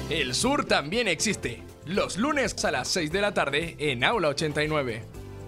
El sur también existe. Los lunes a las 6 de la tarde en Aula 89.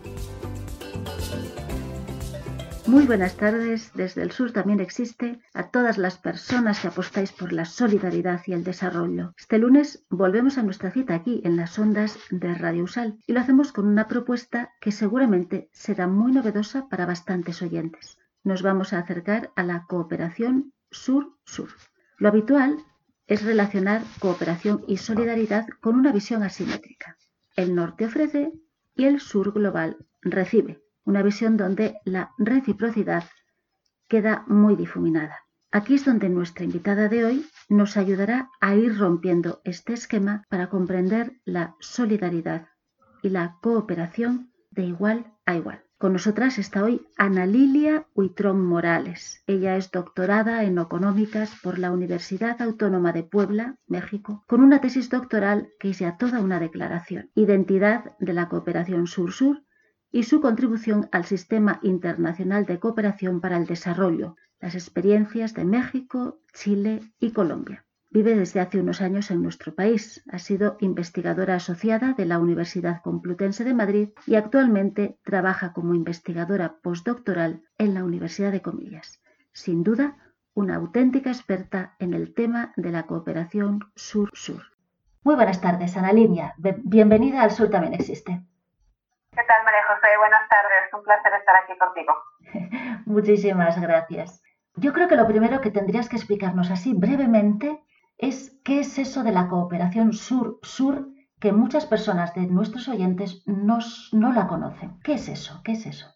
Muy buenas tardes, desde el sur también existe, a todas las personas que apostáis por la solidaridad y el desarrollo. Este lunes volvemos a nuestra cita aquí en las ondas de Radio Usal y lo hacemos con una propuesta que seguramente será muy novedosa para bastantes oyentes. Nos vamos a acercar a la cooperación sur-sur. Lo habitual es relacionar cooperación y solidaridad con una visión asimétrica. El norte ofrece y el sur global recibe. Una visión donde la reciprocidad queda muy difuminada. Aquí es donde nuestra invitada de hoy nos ayudará a ir rompiendo este esquema para comprender la solidaridad y la cooperación de igual a igual. Con nosotras está hoy Ana Lilia Huitrón Morales. Ella es doctorada en Económicas por la Universidad Autónoma de Puebla, México, con una tesis doctoral que es ya toda una declaración. Identidad de la cooperación sur-sur y su contribución al Sistema Internacional de Cooperación para el Desarrollo, las experiencias de México, Chile y Colombia. Vive desde hace unos años en nuestro país. Ha sido investigadora asociada de la Universidad Complutense de Madrid y actualmente trabaja como investigadora postdoctoral en la Universidad de Comillas. Sin duda, una auténtica experta en el tema de la cooperación sur-sur. Muy buenas tardes, Ana Lilia. Bienvenida al Sur también existe. ¿Qué tal, María José? Buenas tardes. Un placer estar aquí contigo. Muchísimas gracias. Yo creo que lo primero que tendrías que explicarnos así brevemente es qué es eso de la cooperación sur-sur que muchas personas de nuestros oyentes no la conocen. ¿Qué es eso? ¿Qué es eso?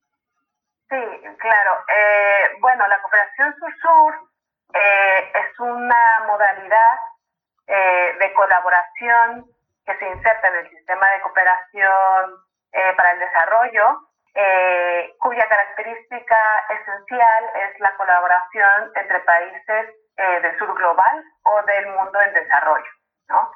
Sí, claro. Bueno, la cooperación sur-sur es una modalidad de colaboración que se inserta en el sistema de cooperación para el desarrollo, cuya característica esencial es la colaboración entre países del sur global o del mundo en desarrollo, ¿no?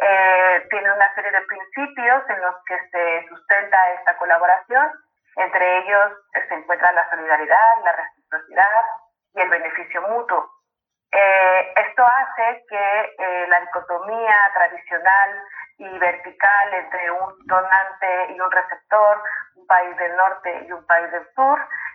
Tiene una serie de principios en los que se sustenta esta colaboración. Entre ellos se encuentra la solidaridad, la reciprocidad y el beneficio mutuo. Esto hace que la dicotomía tradicional y vertical entre un donante y un receptor, un país del norte y un país del sur,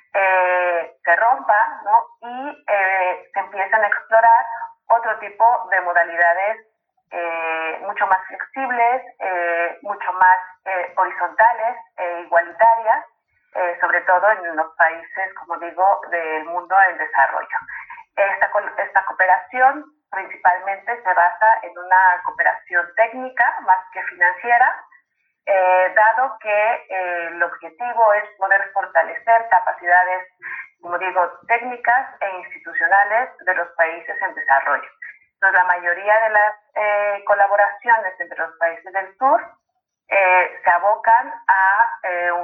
se rompa, ¿no? Y se empiezan a explorar otro tipo de modalidades mucho más flexibles, mucho más horizontales e igualitarias, sobre todo en los países, como digo, del mundo en desarrollo. Esta cooperación principalmente se basa en una cooperación técnica más que financiera, dado que el objetivo es poder fortalecer capacidades, como digo, técnicas e institucionales de los países en desarrollo. Entonces, la mayoría de las colaboraciones entre los países del sur se abocan a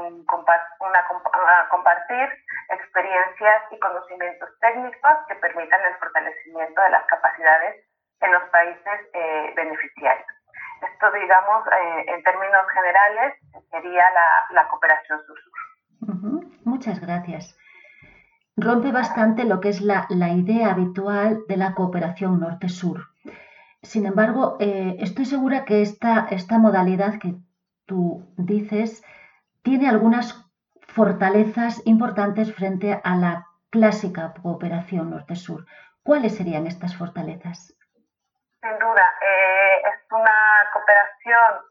compartir experiencias y conocimientos técnicos que permitan el fortalecimiento de las capacidades en los países beneficiarios. Esto, digamos, en términos generales, sería la cooperación sur-sur. Muchas gracias. Rompe bastante lo que es la idea habitual de la cooperación norte-sur. Sin embargo, estoy segura que esta modalidad que tú dices tiene algunas fortalezas importantes frente a la clásica cooperación norte-sur. ¿Cuáles serían estas fortalezas? Sin duda, es una cooperación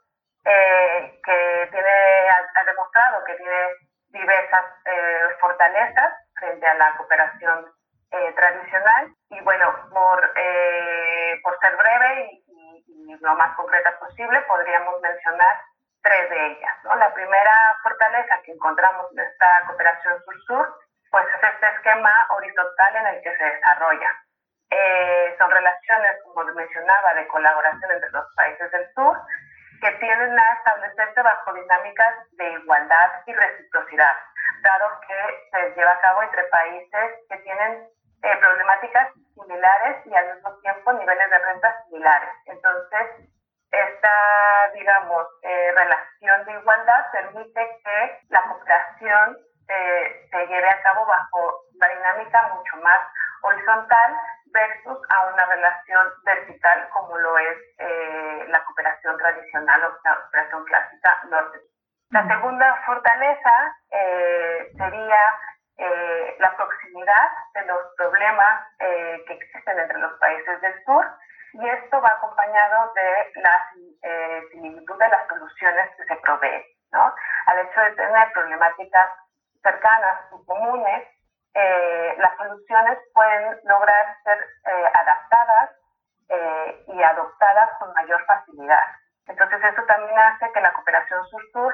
que ha demostrado que tiene diversas fortalezas frente a la cooperación tradicional. Y bueno, por ser breve y lo más concreta posible, podríamos mencionar tres de ellas, ¿no? La primera fortaleza que encontramos en esta cooperación sur-sur, pues es este esquema horizontal en el que se desarrolla. Son relaciones, como mencionaba, de colaboración entre los países del sur que tienden a establecerse bajo dinámicas de igualdad y reciprocidad, dado que se lleva a cabo entre países que tienen problemáticas similares y al mismo tiempo niveles de renta similares. Entonces, esta, digamos, relación de igualdad permite que la cooperación se lleve a cabo bajo una dinámica mucho más horizontal versus a una relación vertical como lo es la cooperación tradicional o la cooperación clásica norte. La segunda fortaleza sería la proximidad de los problemas que existen entre los países del sur, y esto va acompañado de la similitud de las soluciones que se proveen, ¿no? Al hecho de tener problemáticas cercanas y comunes, las soluciones pueden lograr ser adaptadas y adoptadas con mayor facilidad. Entonces eso también hace que la cooperación sur-sur,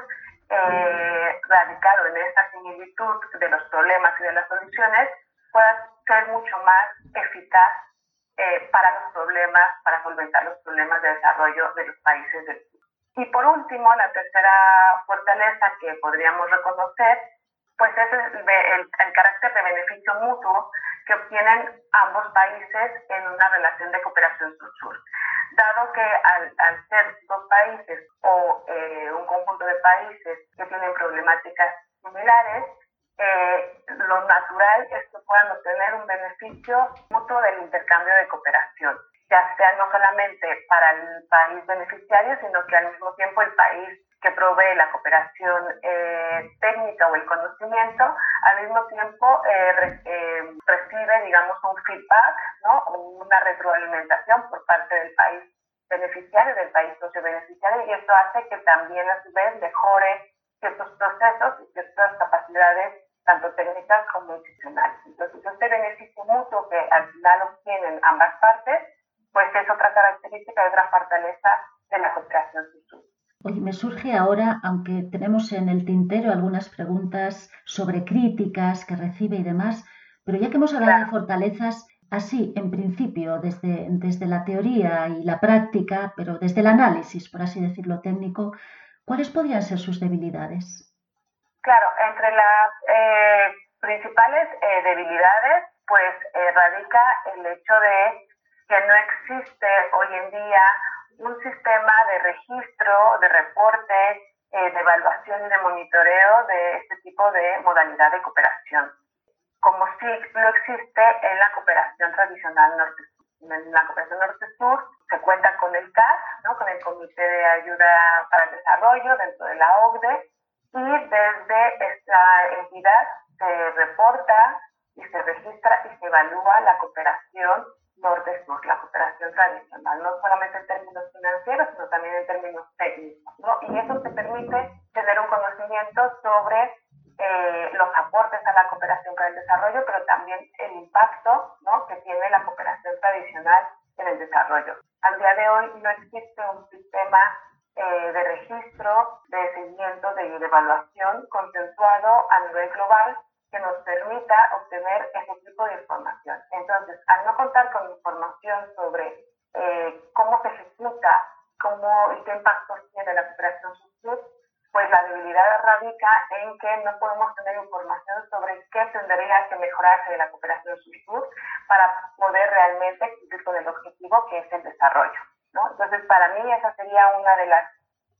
radicado en esta similitud de los problemas y de las soluciones, pueda ser mucho más eficaz para los problemas, para solventar los problemas de desarrollo de los países del sur. Y por último, la tercera fortaleza que podríamos reconocer, pues es el carácter de beneficio mutuo que obtienen ambos países en una relación de cooperación sur-sur. Dado que al ser dos países o un conjunto de países que tienen problemáticas similares, lo natural es que puedan obtener un beneficio mutuo del intercambio de cooperación, ya sea no solamente para el país beneficiario, sino que al mismo tiempo el país que provee la cooperación técnica o el conocimiento, al mismo tiempo recibe, digamos, un feedback, ¿no? Una retroalimentación por parte del país beneficiario, del país socio beneficiario, y esto hace que también a su vez mejore ciertos procesos y ciertas capacidades, tanto técnicas como institucionales. Entonces, este beneficio mutuo que al final obtienen ambas partes, pues es otra característica y otra fortaleza de la cooperación sur-sur. Oye, me surge ahora, aunque tenemos en el tintero algunas preguntas sobre críticas que recibe y demás, pero ya que hemos hablado de fortalezas, así, en principio, desde la teoría y la práctica, pero desde el análisis, por así decirlo, técnico, ¿cuáles podrían ser sus debilidades? Claro, entre las principales debilidades, pues radica el hecho de que no existe hoy en día un sistema de registro, de reporte, de evaluación y de monitoreo de este tipo de modalidad de cooperación, como sí lo existe en la cooperación tradicional norte-sur. En la cooperación norte-sur se cuenta con el CAS, ¿no? Con el Comité de Ayuda para el Desarrollo dentro de la OCDE, y desde esta entidad se reporta y se registra y se evalúa la cooperación norte-sur, la cooperación tradicional, no solamente en términos financieros, sino también en términos técnicos, ¿no? Y eso te permite tener un conocimiento sobre los aportes a la cooperación para el desarrollo, pero también el impacto, ¿no?, que tiene la cooperación tradicional en el desarrollo. Al día de hoy no existe un sistema de registro, de seguimiento, de evaluación consensuado a nivel global que nos permita obtener ese tipo de información. Entonces, al no contar con información sobre cómo se ejecuta, cómo y qué impactos tiene la cooperación sur-sur, pues la debilidad radica en que no podemos tener información sobre qué tendría que mejorarse de la cooperación sur-sur para poder realmente cumplir con el objetivo que es el desarrollo, ¿no? Entonces, para mí esa sería una de las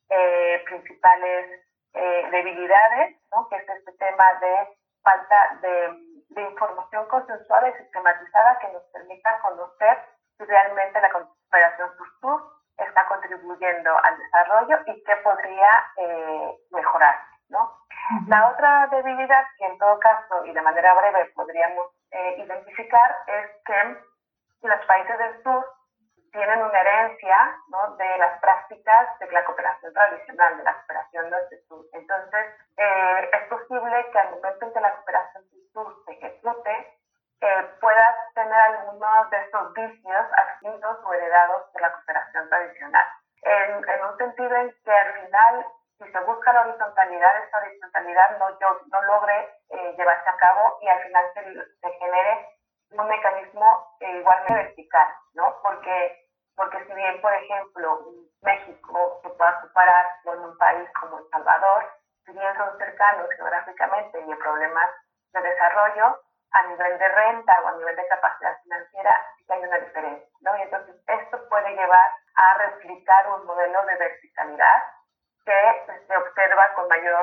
principales debilidades, ¿no?, que es este tema de falta de información consensuada y sistematizada que nos permita conocer si realmente la cooperación sur-sur está contribuyendo al desarrollo y qué podría mejorar, ¿no? La otra debilidad que en todo caso y de manera breve podríamos identificar es que los países del sur tienen una herencia, ¿no?, de las prácticas de la cooperación tradicional, de la cooperación norte-sur. Entonces, es posible que al momento en que la cooperación sur se ejecute, pueda tener algunos de estos vicios adquiridos o heredados de la cooperación tradicional. En un sentido en que al final, si se busca la horizontalidad, esta horizontalidad no logre llevarse a cabo y al final se genere un mecanismo igualmente vertical, ¿no? Porque si bien, por ejemplo, México se pueda comparar con un país como El Salvador, si bien son cercanos geográficamente y en problemas de desarrollo, a nivel de renta o a nivel de capacidad financiera sí que hay una diferencia, ¿no? Y entonces esto puede llevar a replicar un modelo de verticalidad que se observa con mayor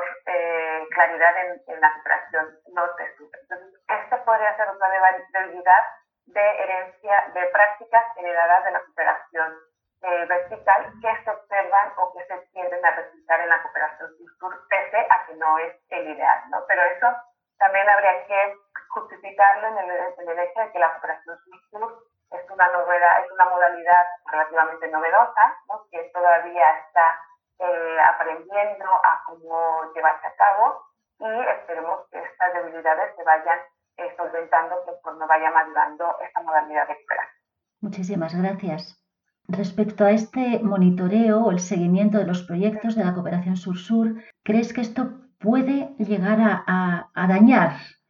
claridad en la cooperación norte-sur. Entonces, esta podría ser otra debilidad de herencia de prácticas heredadas de la cooperación vertical que se observan o que se tienden a resultar en la cooperación sur-sur, pese a que no es el ideal, ¿no? Pero eso también habría que justificarlo en el hecho de que la cooperación sur-sur es una novedad, es una modalidad relativamente novedosa, ¿no? Que todavía está aprendiendo a cómo llevarse a cabo, y esperemos que estas debilidades se vayan solventando conforme vaya madurando esta modalidad de cooperación. Muchísimas gracias. Respecto a este monitoreo o el seguimiento de los proyectos de la cooperación sur-sur, ¿crees que esto puede llegar a dañar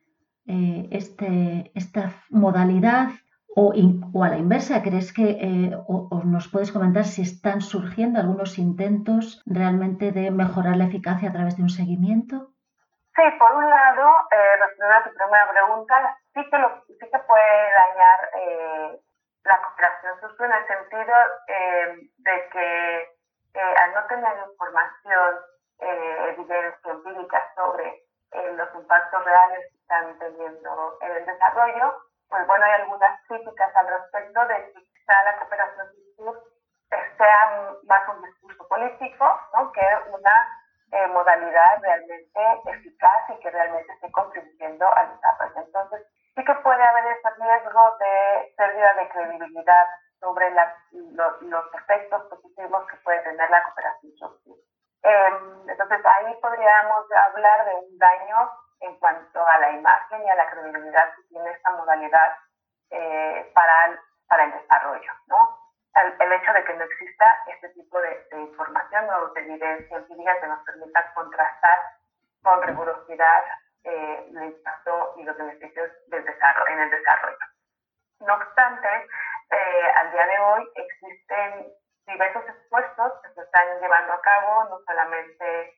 esta modalidad o a la inversa? ¿Crees que o nos puedes comentar si están surgiendo algunos intentos realmente de mejorar la eficacia a través de un seguimiento? Sí, por un lado, respondiendo a tu primera pregunta, sí que puede dañar la cooperación sur-sur en el sentido de que al no tener información, evidencia empírica sobre los impactos reales que están teniendo en el desarrollo, pues bueno, hay algunas críticas al respecto de que quizá la cooperación sur-sur sea más un discurso político, ¿no? Que una modalidad realmente eficaz y que realmente esté contribuyendo al desarrollo. Entonces, sí que puede haber ese riesgo de pérdida de credibilidad sobre los efectos positivos que puede tener la cooperación sur-sur. Entonces, ahí podríamos hablar de un daño en cuanto a la imagen y a la credibilidad que tiene esta modalidad para el desarrollo, ¿no? El hecho de que no exista este tipo de información o de evidencia empírica que nos permita contrastar con rigurosidad el impacto y los beneficios en el desarrollo. No obstante, al día de hoy existen diversos esfuerzos que se están llevando a cabo, no solamente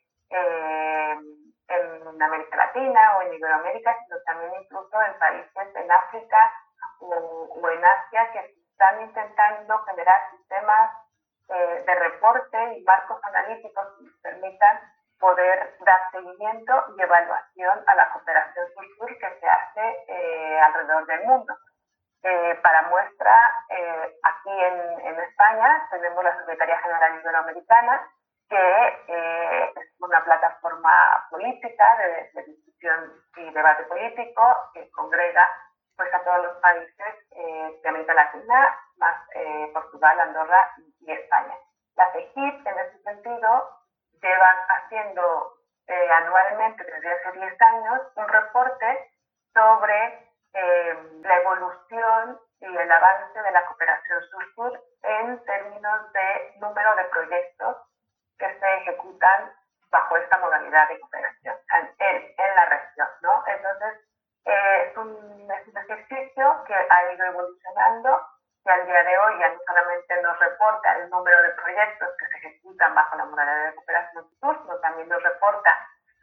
en América Latina o en Iberoamérica, sino también incluso en países en África o en Asia, que están intentando generar sistemas de reporte y marcos analíticos que nos permitan poder dar seguimiento y evaluación a la cooperación sur-sur que se hace alrededor del mundo. Para muestra, aquí en España tenemos la Secretaría General Iberoamericana, que es una plataforma política de discusión y debate político que congrega pues a todos los países de América Latina, más Portugal, Andorra y España. La CEGIP, en ese sentido, llevan haciendo anualmente desde hace 10 años un reporte sobre la evolución y el avance de la cooperación sur-sur en términos de número de proyectos que se ejecutan bajo esta modalidad de cooperación en la región, ¿no? Entonces, es un ejercicio que ha ido evolucionando y al día de hoy ya no solamente nos reporta el número de proyectos que se ejecutan bajo la modalidad de cooperación sur, sino también nos reporta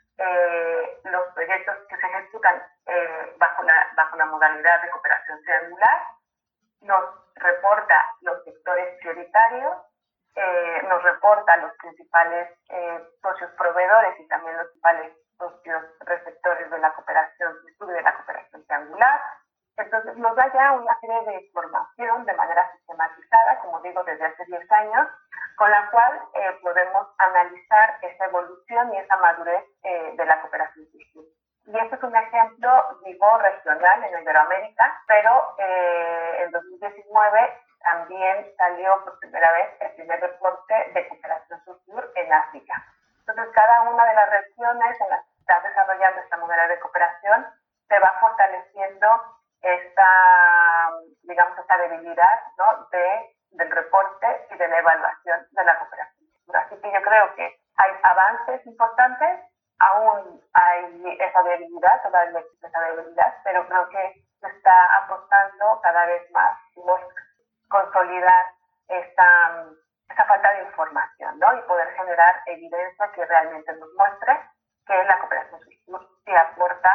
los proyectos que se ejecutan bajo la modalidad de cooperación triangular, nos reporta los sectores prioritarios, nos reporta los principales socios proveedores y también los principales socios receptores de la cooperación sur y de la cooperación triangular. Entonces nos da ya una serie de información de manera sistematizada, como digo, desde hace 10 años, con la cual podemos analizar esa evolución y esa madurez de la cooperación sur. Y este es un ejemplo, digo, regional en Iberoamérica, pero en 2019 también salió por primera vez el primer reporte de cooperación sur en África. Entonces, cada una de las regiones en las que está desarrollando esta modalidad de cooperación se va fortaleciendo esta debilidad, ¿no? del reporte y de la evaluación de la cooperación. Así que yo creo que hay avances importantes, aún hay esa debilidad, todavía existe esa debilidad, pero creo que se está apostando cada vez más por consolidar esta falta de información, ¿no? Y poder generar evidencia que realmente nos muestre que la cooperación sur sí aporta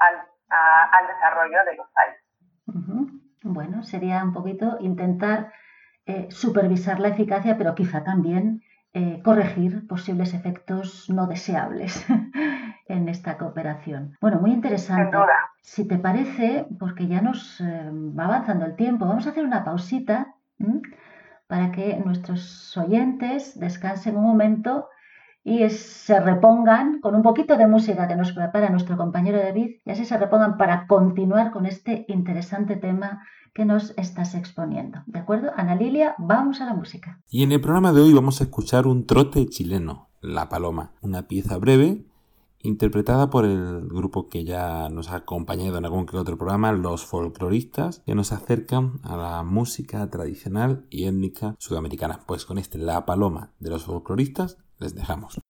al desarrollo de los países. Bueno, sería un poquito intentar supervisar la eficacia, pero quizá también corregir posibles efectos no deseables en en esta cooperación. Bueno, muy interesante. Sin duda. Si te parece, porque ya nos va avanzando el tiempo, vamos a hacer una pausita para que nuestros oyentes descansen un momento y se repongan con un poquito de música que nos prepara nuestro compañero David, y así se repongan para continuar con este interesante tema que nos estás exponiendo. ¿De acuerdo? Ana Lilia, vamos a la música. Y en el programa de hoy vamos a escuchar un trote chileno, La Paloma, una pieza breve interpretada por el grupo que ya nos ha acompañado en algún que otro programa, Los Folcloristas, que nos acercan a la música tradicional y étnica sudamericana. Pues con La Paloma de Los Folcloristas les dejamos.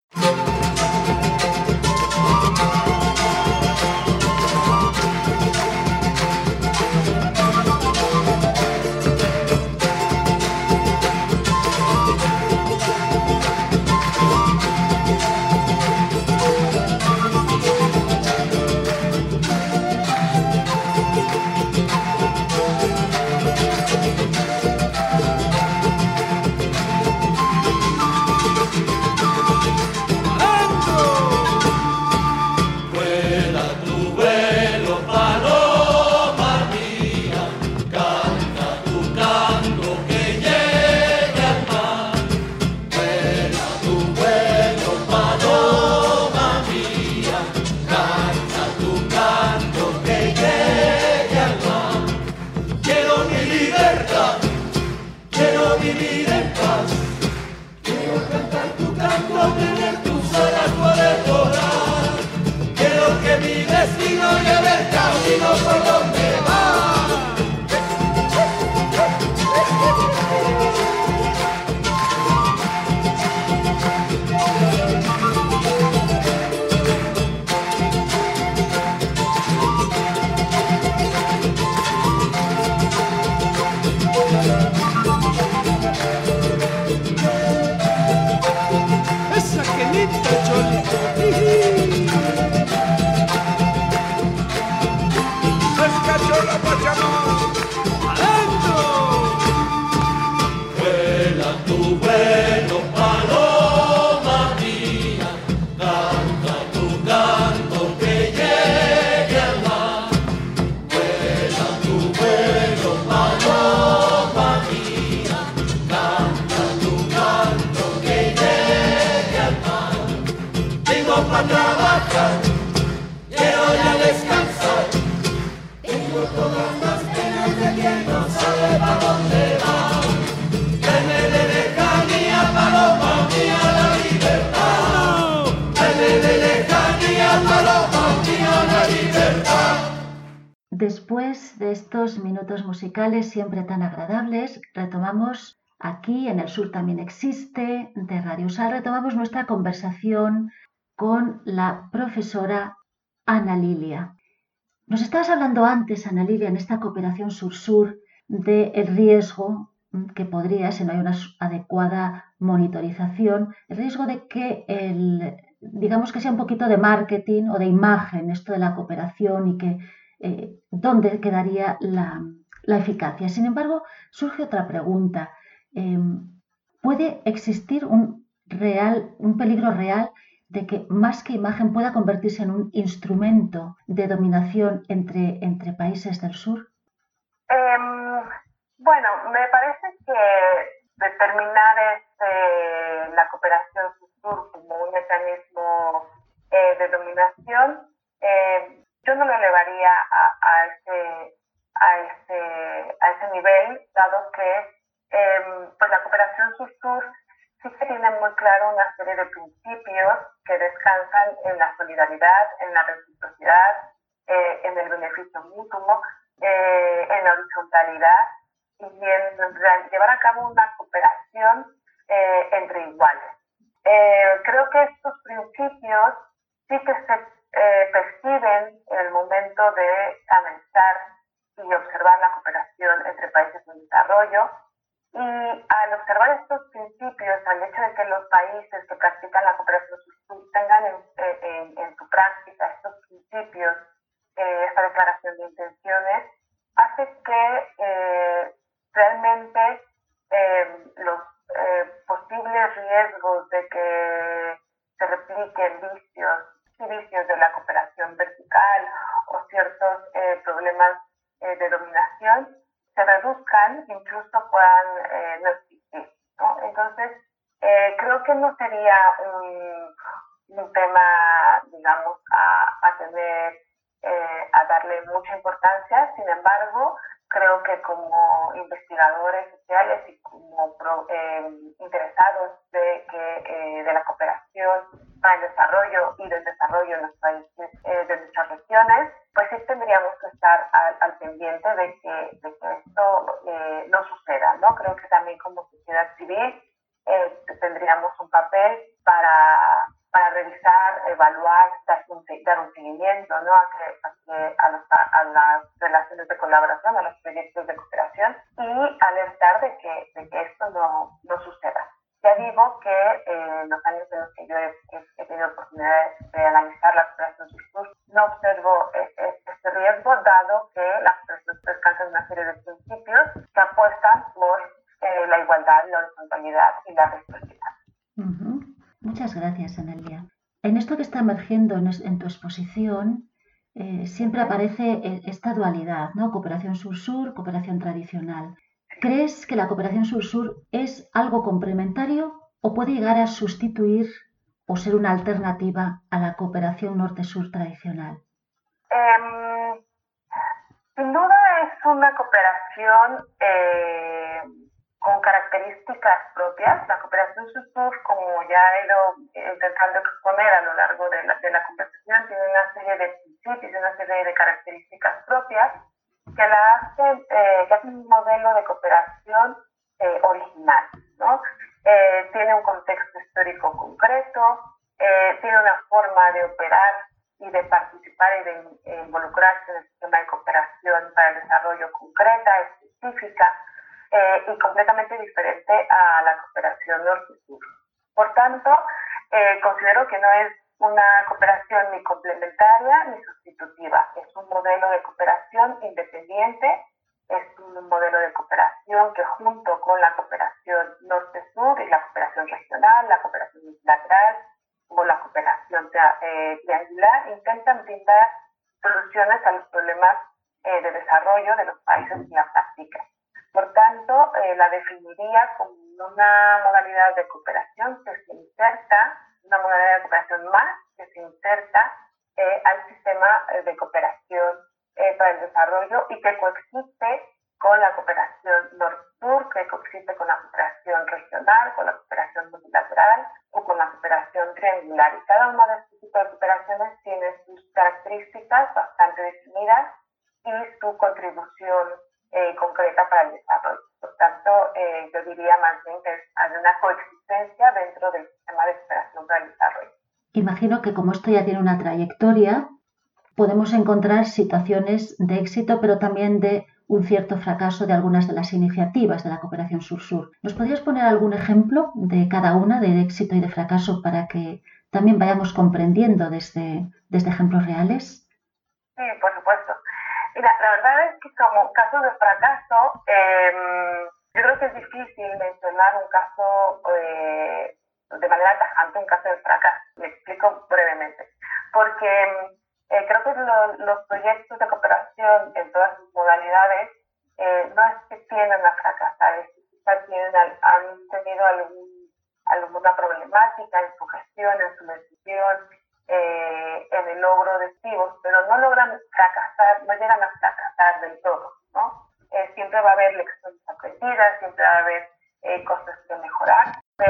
Después de estos minutos musicales siempre tan agradables, retomamos aquí en el Sur también existe de Radio Sal, retomamos nuestra conversación con la profesora Ana Lilia. Nos estabas hablando antes, Ana Lilia, en esta cooperación sur-sur, del riesgo que podría, si no hay una adecuada monitorización, el riesgo de que digamos que sea un poquito de marketing o de imagen esto de la cooperación y que dónde quedaría la eficacia. Sin embargo, surge otra pregunta. ¿Puede existir un peligro real de que más que imagen pueda convertirse en un instrumento de dominación entre países del sur? Bueno, me parece que determinar la cooperación sur como un mecanismo de dominación, yo no lo elevaría a ese nivel, dado que pues la cooperación sur-sur sí que tiene muy claro una serie de principios que descansan en la solidaridad, en la reciprocidad, en el beneficio mutuo, en la horizontalidad y en llevar a cabo una cooperación entre iguales. Creo que estos principios sí que se perciben en el momento de analizar y observar la cooperación entre países en desarrollo. Y al observar estos principios, al hecho de que los países que practican la cooperación tengan en su práctica estos principios, esta declaración de intenciones, hace que realmente los posibles riesgos de que se repliquen vicios vicios de la cooperación vertical o ciertos problemas de dominación se reduzcan, incluso puedan no existir, ¿no? Entonces, creo que no sería un tema, digamos, a tener, a darle mucha importancia. Sin embargo, creo que como investigadores sociales y como interesados de la cooperación para el desarrollo y del desarrollo en los países de nuestras regiones, pues sí tendríamos que estar al pendiente de que esto no suceda, ¿no? Creo que también como sociedad civil tendríamos un papel para revisar, evaluar, dar un seguimiento, ¿no? a las relaciones de colaboración, a los proyectos de cooperación y alertar de que esto no suceda. Ya digo que en los años en los que yo he tenido oportunidad de analizar la cooperación sur-sur, no observo este riesgo, dado que la cooperación descansa en una serie de principios que apuestan por la igualdad, la horizontalidad y la reciprocidad. Uh-huh. Muchas gracias, Anelia. En esto que está emergiendo en tu exposición, siempre aparece esta dualidad, ¿no? Cooperación sur-sur, cooperación tradicional. ¿Crees que la cooperación sur-sur es algo complementario o puede llegar a sustituir o ser una alternativa a la cooperación norte-sur tradicional? Sin duda es una cooperación con características propias. La cooperación sur-sur, como ya he ido intentando exponer a lo largo de la conversación, tiene una serie de principios y una serie de características propias que la hacen, que hacen un modelo de cooperación original, ¿no? Tiene un contexto histórico concreto, tiene una forma de operar y de participar y de involucrarse en el sistema de cooperación para el desarrollo concreta, específica y completamente diferente a la cooperación norte-sur. Por tanto, considero que no es una cooperación ni complementaria ni sustitutiva. Es un modelo de cooperación independiente, es un modelo de cooperación que junto con la cooperación norte-sur y la cooperación regional, la cooperación multilateral o la cooperación triangular intentan brindar soluciones a los problemas de desarrollo de los países que la practican. Por tanto, la definiría como una modalidad de cooperación que se inserta, una modalidad de cooperación más que se inserta al sistema de cooperación para el desarrollo y que coexiste con la cooperación norte-sur, que coexiste con la cooperación regional, con la cooperación multilateral o con la cooperación triangular. Y cada una de estos tipos de cooperaciones tiene sus características bastante definidas y su contribución concreta para el desarrollo. Por tanto, yo diría más bien que hay una coexistencia dentro del sistema de cooperación para el desarrollo. Imagino que como esto ya tiene una trayectoria, podemos encontrar situaciones de éxito, pero también de un cierto fracaso de algunas de las iniciativas de la cooperación sur-sur. ¿Nos podrías poner algún ejemplo de cada una, de éxito y de fracaso, para que también vayamos comprendiendo desde ejemplos reales? Sí, por supuesto. Mira, la verdad es que como caso de fracaso, yo creo que es difícil mencionar un caso de manera tajante, un caso de fracaso. Me explico brevemente. Porque creo que los proyectos de cooperación en todas sus modalidades no es que tiendan a fracasar, es que quizás han tenido alguna problemática en su gestión, en su decisión, en el logro de objetivos, pero no logran fracasar, no llegan a fracasar del todo, ¿no? Siempre va a haber lecciones aprendidas, siempre va a haber cosas que mejorar,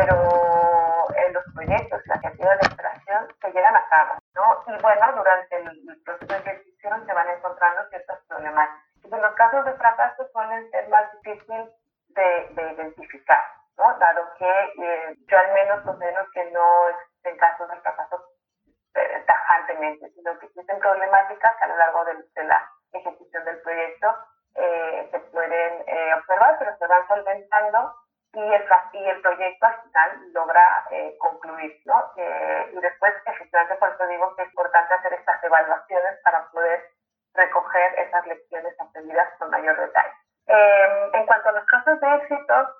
pero los proyectos, las actividades de operación se llevan a cabo, ¿no? Y bueno, durante el proceso de ejecución se van encontrando ciertos problemas. Y en los casos de fracaso suelen ser más difíciles de identificar, ¿no? Dado que yo al menos considero que no existen casos de fracaso tajantemente, sino que existen problemáticas que a lo largo de la ejecución del proyecto se pueden observar, pero se van solventando y el proyecto al final logra concluir, ¿no? Y después, efectivamente, por eso digo que es importante hacer estas evaluaciones para poder recoger esas lecciones aprendidas con mayor detalle. En cuanto a los casos de éxito,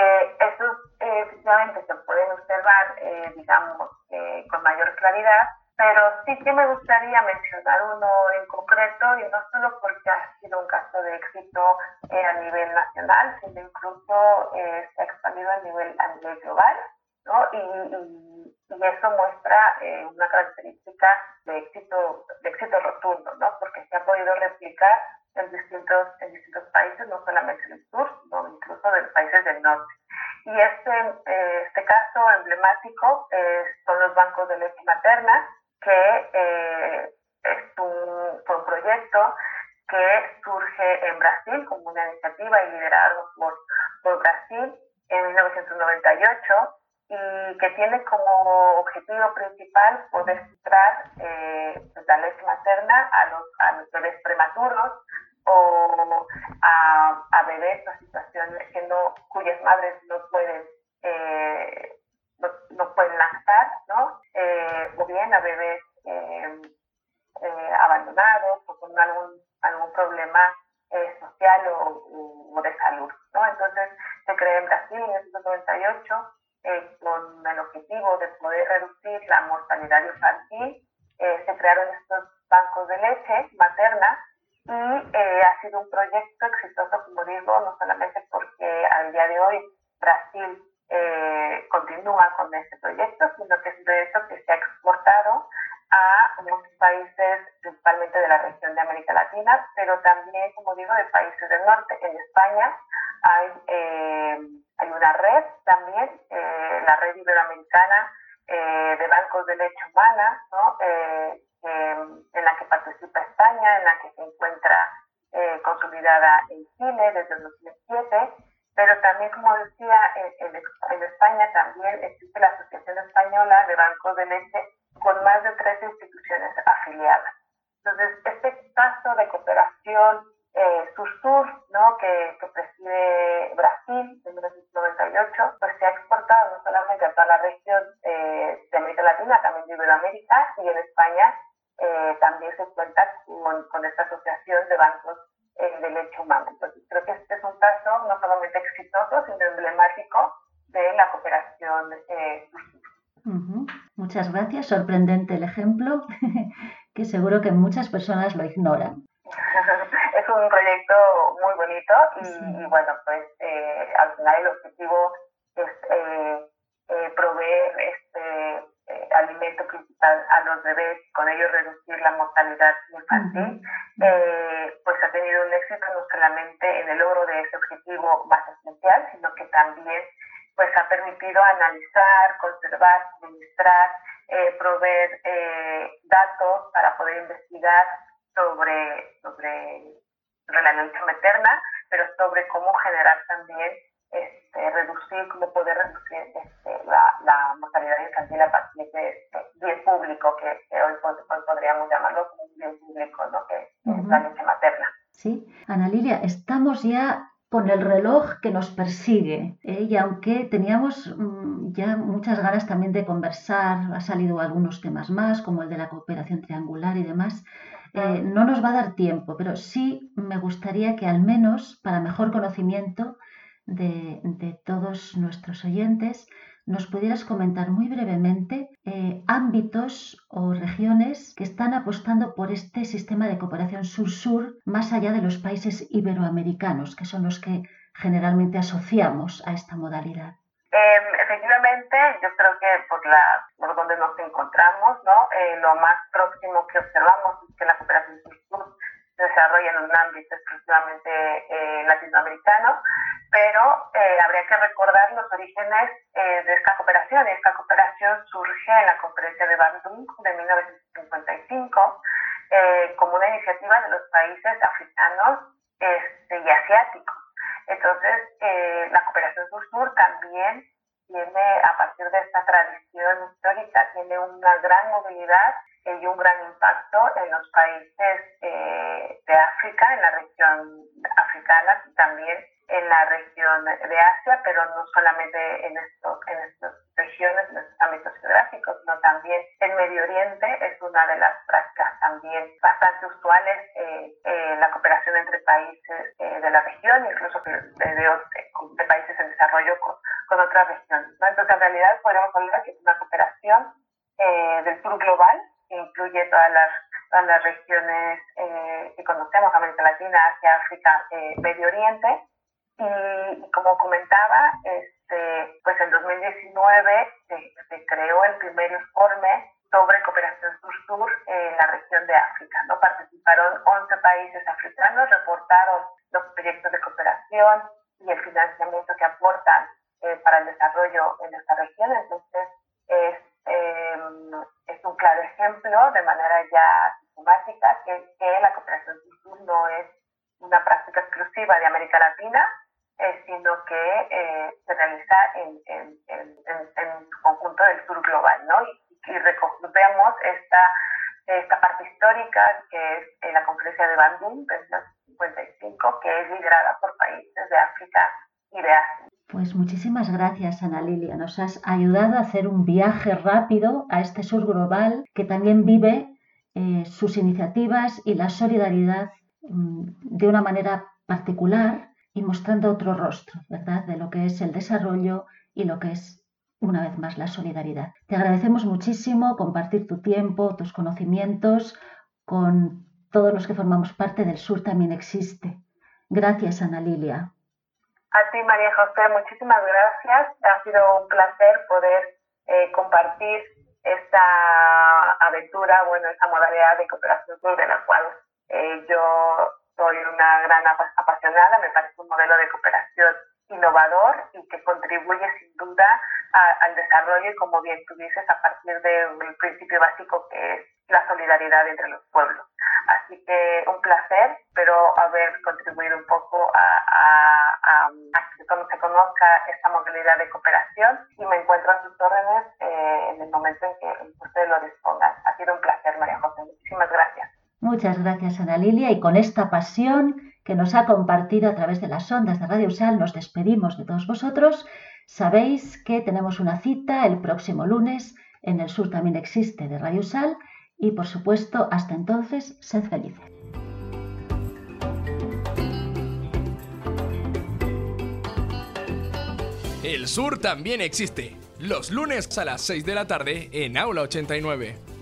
esos efectivamente se pueden observar, digamos, con mayor claridad pero sí que me gustaría mencionar uno en concreto, y no solo porque ha sido un caso de éxito a nivel nacional, sino incluso se ha expandido a nivel global, ¿no? Y eso muestra una característica de éxito rotundo, ¿no? Porque se ha podido replicar en distintos países, no solamente en el sur, sino incluso de los países del norte. Y este caso emblemático son los bancos de leche materna, que fue un proyecto que surge en Brasil como una iniciativa y liderado por Brasil en 1998, y que tiene como objetivo principal poder filtrar la leche materna a los bebés prematuros o a bebés en situaciones cuyas madres no pueden lactar, ¿no? O bien a bebés abandonados o con algún problema social o de salud, ¿no? Entonces se creó en Brasil en 1998 con el objetivo de poder reducir la mortalidad infantil. Se crearon estos bancos de leche materna y ha sido un proyecto exitoso, como digo, no solamente porque al día de hoy Brasil continúa con este proyecto, sino que es un proyecto que se ha exportado a muchos países, principalmente de la región de América Latina, pero también, como digo, de países del norte. En España hay una red también, la red iberoamericana de bancos de leche humana, ¿no? En la que participa España, en la que se encuentra consolidada en Chile desde el 2007, pero también, como decía, en España también existe la Asociación Española de Bancos de Leche con más de 13 instituciones afiliadas. Entonces, este caso de cooperación sur-sur, ¿no? que preside Brasil en 1998, pues se ha exportado no solamente a toda la región de América Latina, también de Iberoamérica, y en España también se cuenta con esta asociación de bancos de leche humana. Entonces, creo que este es un caso no solamente exitoso, sino emblemático de la cooperación sur-sur. Muchas gracias, sorprendente el ejemplo, que seguro que muchas personas lo ignoran. Es un proyecto muy bonito y bueno, pues al final el objetivo es proveer alimento principal a los bebés, con ello reducir la mortalidad infantil. Pues ha tenido un éxito no solamente en el logro de ese objetivo más esencial, sino que también pues ha permitido analizar, conservar, suministrar, proveer datos para poder investigar sobre la leche materna, pero sobre cómo generar también, cómo poder reducir la mortalidad infantil a partir de este bien público que hoy podríamos llamarlo como un bien público, ¿no? Que es la leche materna. Sí, Ana Lilia, estamos ya con el reloj que nos persigue, y aunque teníamos ya muchas ganas también de conversar, ha salido algunos temas más, como el de la cooperación triangular y demás, no nos va a dar tiempo, pero sí me gustaría que al menos, para mejor conocimiento de todos nuestros oyentes, nos pudieras comentar muy brevemente ámbitos o regiones que están apostando por este sistema de cooperación sur-sur más allá de los países iberoamericanos, que son los que generalmente asociamos a esta modalidad. Efectivamente, yo creo que por donde nos encontramos, ¿no? Lo más próximo que observamos es que la cooperación sur-sur se desarrolla en un ámbito exclusivamente latinoamericano, pero habría que recordar los orígenes de esta cooperación. Esta cooperación surge en la conferencia de Bandung de 1955 como una iniciativa de los países africanos y asiáticos. Entonces, la cooperación sur-sur también tiene, a partir de esta tradición histórica, tiene una gran movilidad y un gran impacto en los países de África, en la región africana y también en la región de Asia, pero no solamente en estas regiones, en estos ámbitos geográficos, sino también en Medio Oriente. Es una de las prácticas también bastante usuales, la cooperación entre países de la región, incluso de países en desarrollo con otras regiones, ¿no? Entonces, en realidad, podríamos hablar que es una cooperación del sur global, que todas las regiones que conocemos, América Latina, Asia, África, Medio Oriente. Y como comentaba, pues en 2019 se creó el primer informe sobre cooperación sur-sur en la región de África, ¿no? Participaron 11 países africanos, reportaron los proyectos de cooperación y el financiamiento que aportan para el desarrollo en esta región. Entonces, es un claro ejemplo de manera ya sistemática que la cooperación sur-sur no es una práctica exclusiva de América Latina, sino que se realiza en el conjunto del sur global, ¿no? Y vemos esta parte histórica que es la conferencia de Bandung de 1955, que es liderada por países de África y de Asia. Pues muchísimas gracias, Ana Lilia. Nos has ayudado a hacer un viaje rápido a este sur global que también vive sus iniciativas y la solidaridad de una manera particular y mostrando otro rostro, ¿verdad?, de lo que es el desarrollo y lo que es, una vez más, la solidaridad. Te agradecemos muchísimo compartir tu tiempo, tus conocimientos con todos los que formamos parte del Sur También Existe. Gracias, Ana Lilia. A ti, María José, muchísimas gracias. Ha sido un placer poder compartir esta aventura, esta modalidad de cooperación sur de la cual yo soy una gran apasionada. Me parece un modelo de cooperación innovador y que contribuye sin duda al desarrollo y, como bien tú dices, a partir del principio básico que es la solidaridad entre los pueblos. Así que un placer, espero haber contribuido un poco a que se conozca esta modalidad de cooperación y me encuentro a sus órdenes en el momento en que ustedes lo dispongan. Ha sido un placer, María José. Muchísimas gracias. Muchas gracias, Ana Lilia, y con esta pasión que nos ha compartido a través de las ondas de Radio USAL nos despedimos de todos vosotros. Sabéis que tenemos una cita el próximo lunes en El Sur También Existe de Radio USAL y, por supuesto, hasta entonces, sed felices. El Sur También Existe, los lunes a las 6 de la tarde en Aula 89.